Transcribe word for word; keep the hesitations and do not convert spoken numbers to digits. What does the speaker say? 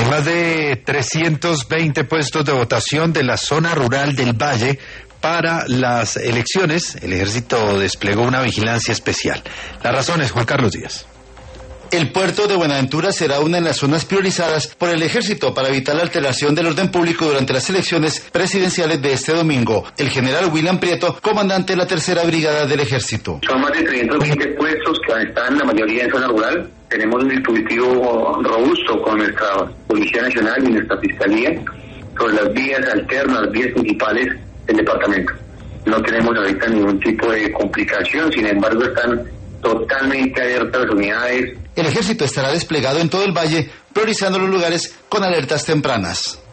En más de trescientos veinte puestos de votación de la zona rural del Valle para las elecciones, el ejército desplegó una vigilancia especial. Las razones, Juan Carlos Díaz. El puerto de Buenaventura será una de las zonas priorizadas por el ejército para evitar la alteración del orden público durante las elecciones presidenciales de este domingo. El general William Prieto, comandante de la tercera brigada del ejército. Son más de trescientos veinte puestos que están la mayoría en zona rural. Tenemos un dispositivo robusto con nuestra Policía Nacional y nuestra Fiscalía sobre las vías alternas, las vías principales del departamento. No tenemos ahorita ningún tipo de complicación, sin embargo están totalmente abiertas las unidades. El ejército estará desplegado en todo el valle, priorizando los lugares con alertas tempranas.